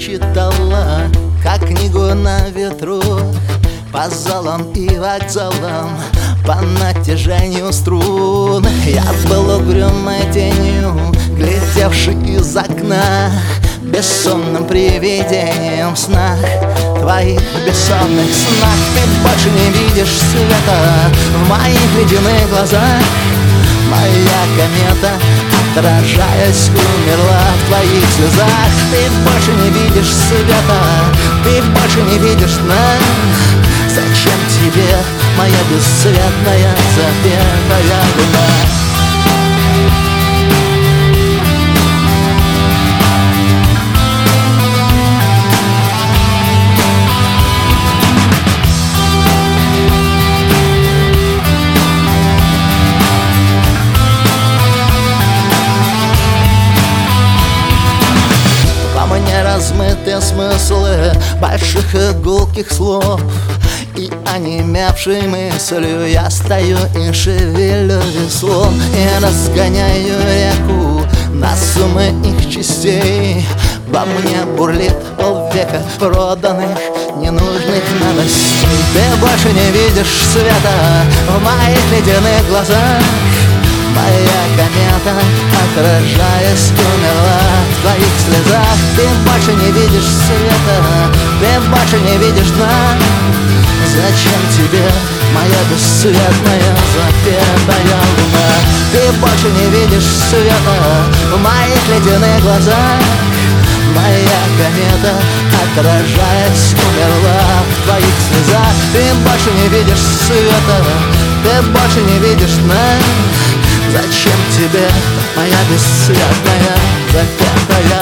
читала, как книгу на ветру, по залам и вокзалам, по натяжению струн. Я был угрюмой тенью, глядевший из окна, бессонным привидением в снах, твоих бессонных снах. Ты больше не видишь света в моих ледяных глазах. Моя комета, отражаясь, умерла в твоих слезах. Ты больше не видишь света, ты больше не видишь дна. Зачем тебе моя бесцветная запетая луна? Размытые смыслы больших и гулких слов, и онемевшей мыслью я стою и шевелю веслом, и разгоняю реку на суммы их частей. Во мне бурлит полвека проданных ненужных новостей. Ты больше не видишь света в моих ледяных глазах. Моя комета, отражаясь, умерла в твоих слезах. Ты больше не видишь света, ты больше не видишь дна. Зачем тебе моя бесцветная запетая луна? Ты больше не видишь света в моих ледяных глазах. Моя комета, отражаясь, умерла в твоих слезах. Ты больше не видишь света, ты больше не видишь дна. Зачем тебе моя бесцветная запетая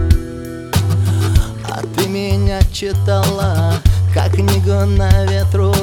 луна? А ты меня читала, как книгу на ветру,